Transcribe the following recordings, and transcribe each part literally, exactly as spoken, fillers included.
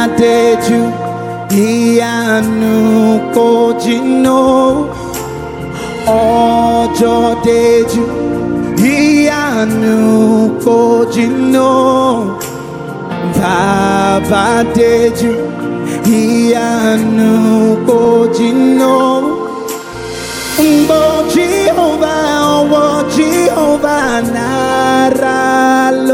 deju ìyanu kò jìnnà ọjọ́ deju ìyanu kò jìnnà bàbá deju ìyanu kò jìnnà Mbo Jehovah ọwọ́ Jehovah nara lo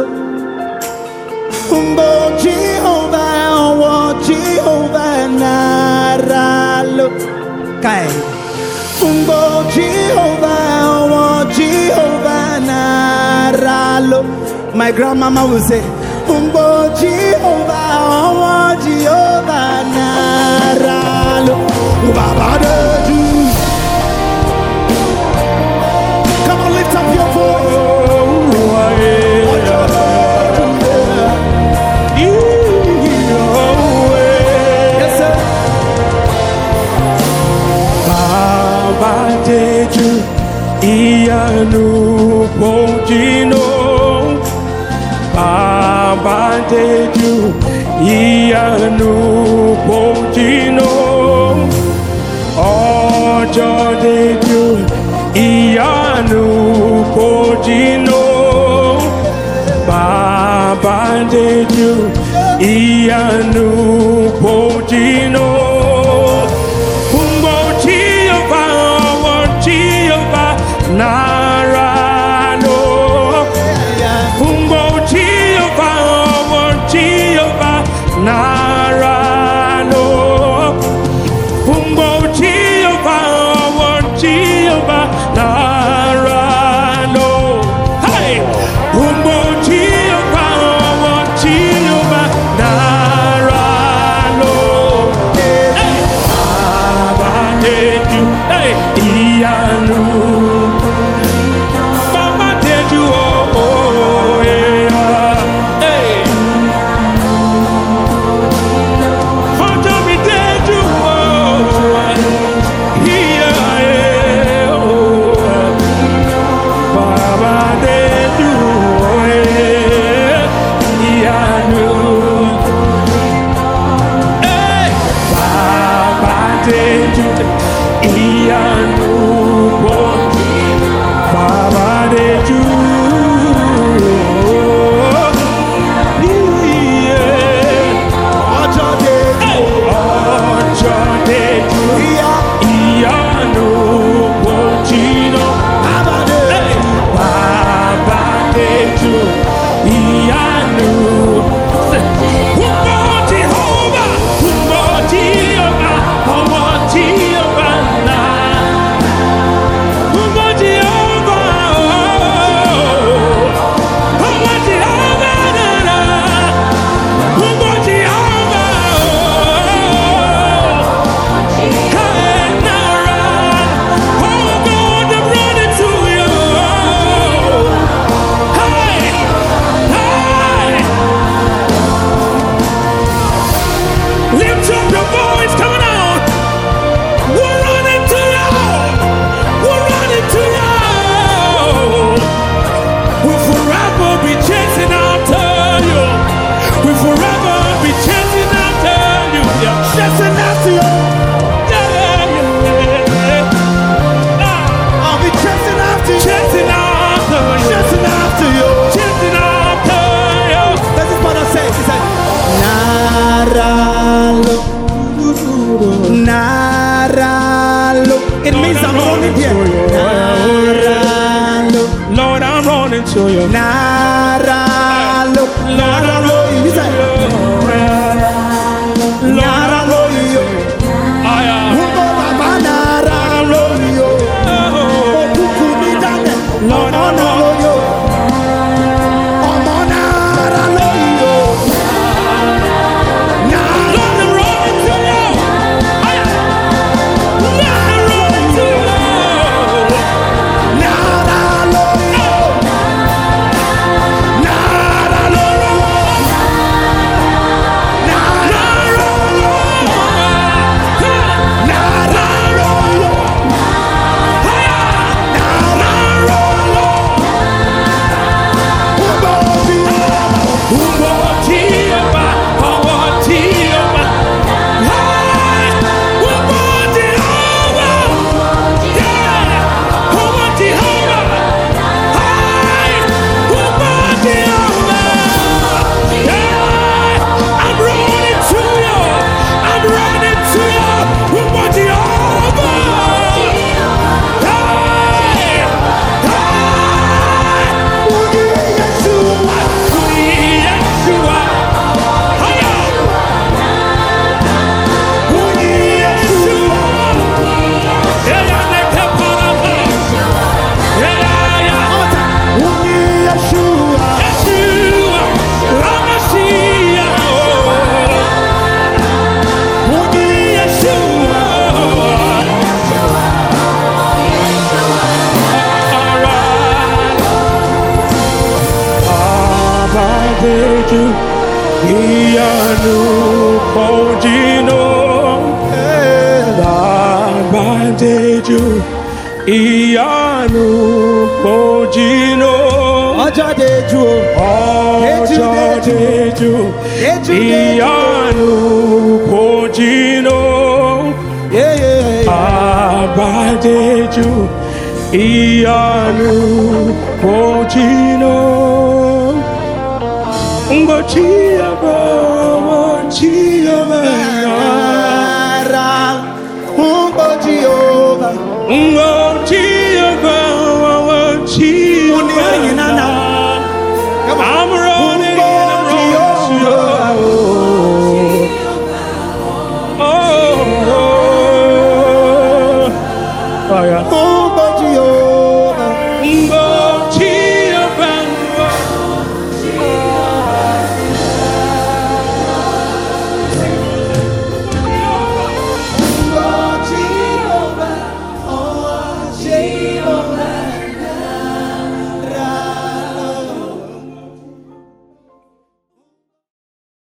Mbo Jehovah ọwọ́ Jehovah nara lo Kai Mbo Jehovah ọwọ́ Jehovah nara lo My grandmama will say Mbo Jehovah ọwọ́ Jehovah nara lo Baba deju Come on, lift up your voice. Yes, sir. Baba deju ìyanu kò jìnnà. Baba deju ìyanu kò jìnnà. Ọjọ́ deju ìyanu kò jìnnà. Baba deju ìyanu kò jìnnà. Mbo Jehovah ọwọ́ Jehovah nara lo. Mbo Jehovah ọwọ́ Jehovah nara lo. Mbo Jehovah ọwọ́ Jehovah nara lo. Hey! Mbo Jehovah ọwọ́ Jehovah nara lo. Hey! Baba deju hey ìyanu. Baba deju oh oh yeah. Hey! Ọjọ́ mi Bojino, Babadeju, Iyanu, Bojino, Ojadeju, Ojadeju, Iyanu, Bojino, yeah, yeah, Babadeju, Iyanu, Bojino, Ngochia,